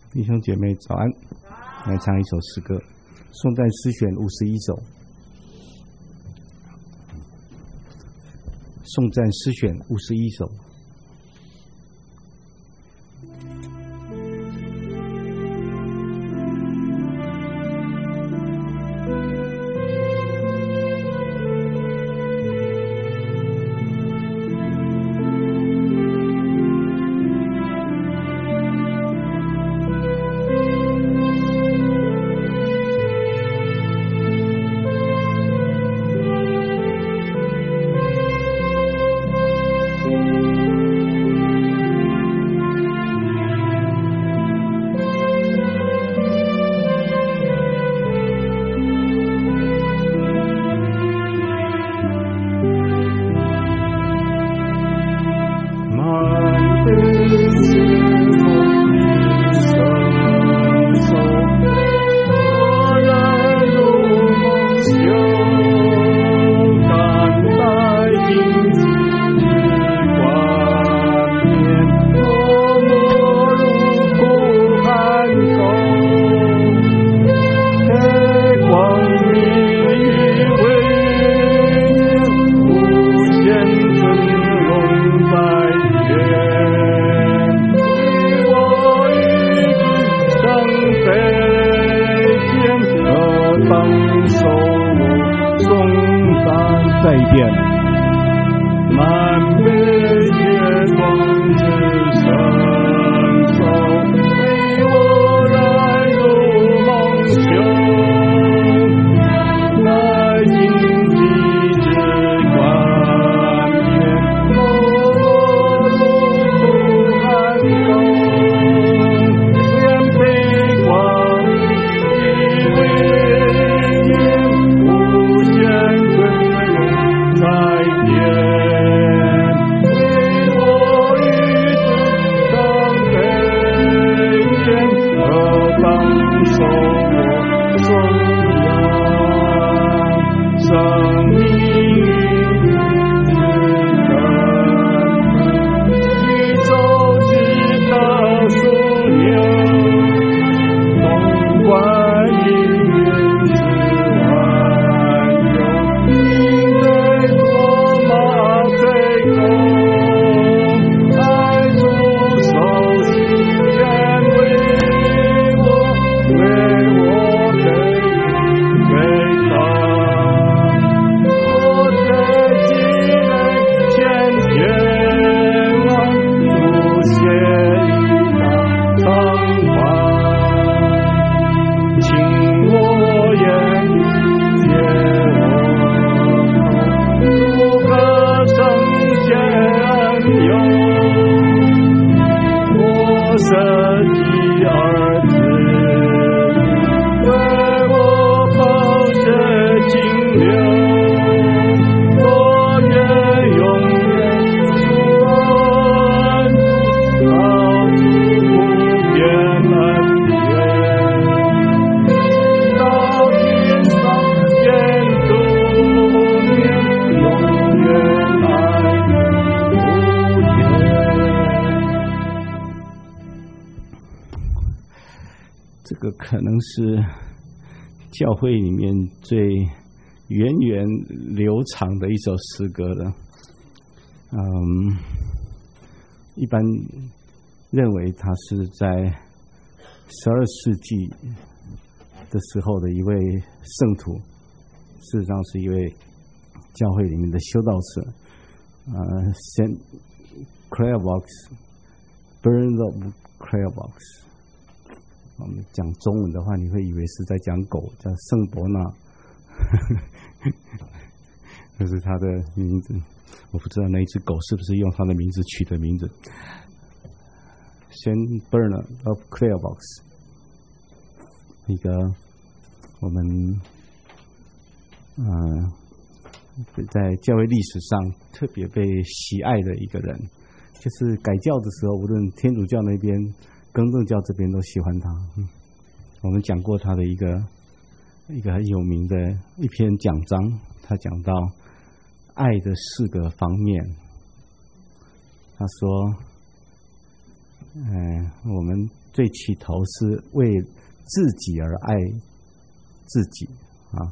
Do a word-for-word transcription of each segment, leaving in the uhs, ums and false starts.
弟兄姐妹早安，来唱一首诗歌，颂赞诗选五十一首。颂赞诗选五十一首。再一遍，满北月光之圣手，为我来入梦乡，来荆棘之冠冕，我路途寒冬，愿被光以为念，无限尊在天，为我与主当北天，何当受我颂扬，生命之根，宇宙之大枢纽，东观一面之万有。爱主手心愿为我，为我给给他，我在积累千千万，不屑一大长发，请我言语借我口，如何成仙有我舍己儿子，为我宝血清流，我愿永远主恩，靠主不变恩典，到天上见主面，永远爱这个可能是教会里面最源远流长的一首诗歌了。嗯，一般认为他是在十二世纪的时候的一位圣徒，事实上是一位教会里面的修道士，呃 ，Saint Clairvaux Bernard Clairvaux。我们讲中文的话，你会以为是在讲狗，叫圣伯纳，这是他的名字。我不知道那一只狗是不是用他的名字取的名字。Saint Bernard of Clairvaux， 一个我们呃在教会历史上特别被喜爱的一个人，就是改教的时候，无论天主教那边、更正教这边都喜欢他。嗯，我们讲过他的一个一个很有名的一篇讲章，他讲到爱的四个方面。他说， 嗯，我们最起头是为自己而爱自己啊。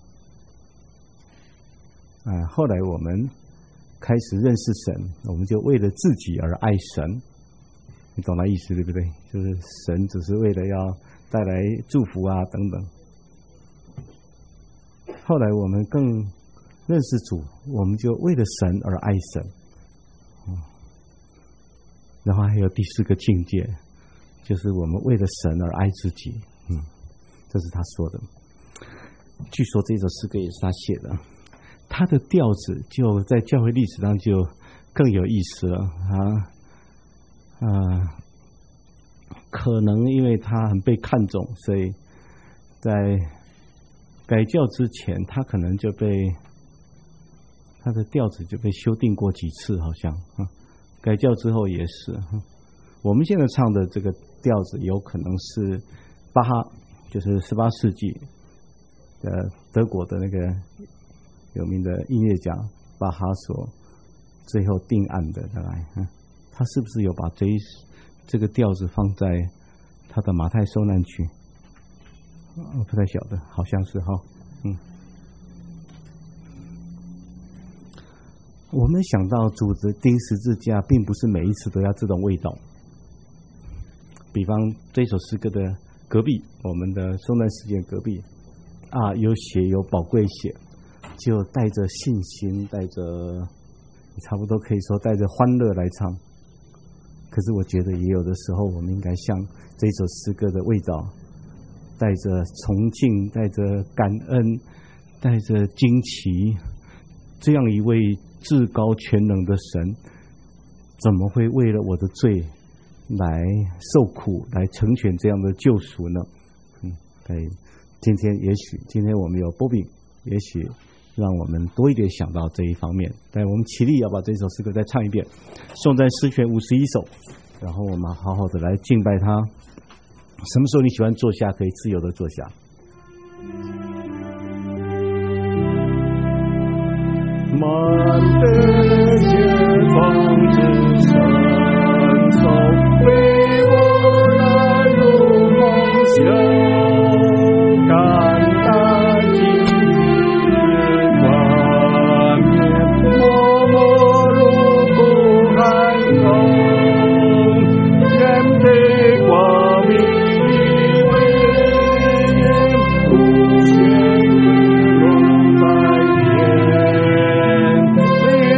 啊，后来我们开始认识神，我们就为了自己而爱神，你懂那意思对不对？就是神只是为了要带来祝福啊等等。后来我们更认识主，我们就为了神而爱神。嗯，然后还有第四个境界，就是我们为了神而爱自己。嗯，这是他说的。据说这首诗歌也是他写的，他的调子就在教会历史上就更有意思了啊。啊，可能因为他很被看重，所以在改教之前，他可能就被他的调子就被修订过几次，好像啊。改教之后也是。我们现在唱的这个调子，有可能是巴哈，就是十八世纪的德国的那个有名的音乐家巴哈所最后定案的，大概嗯。他是不是有把这一这个调子放在他的马太受难曲？我不太晓得，好像是哈。嗯，我们想到主的钉十字架，并不是每一次都要这种味道。比方这首诗歌的隔壁，我们的受难事件隔壁啊，有血，有宝贵血，就带着信心，带着差不多可以说带着欢乐来唱。可是我觉得也有的时候，我们应该像这首诗歌的味道，带着崇敬，带着感恩，带着惊奇，这样一位至高全能的神，怎么会为了我的罪来受苦，来成全这样的救赎呢？嗯，对，今天也许今天我们有波比，也许让我们多一点想到这一方面。但我们起立要把这首诗歌再唱一遍，颂赞诗选五十一首，然后我们好好的来敬拜他。什么时候你喜欢坐下，可以自由的坐下。满的解放之神手，为我来入梦乡，感大今日冠冕，默默入骨寒冬，愿被光明无限荣在天。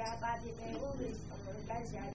爸的给我们感谢。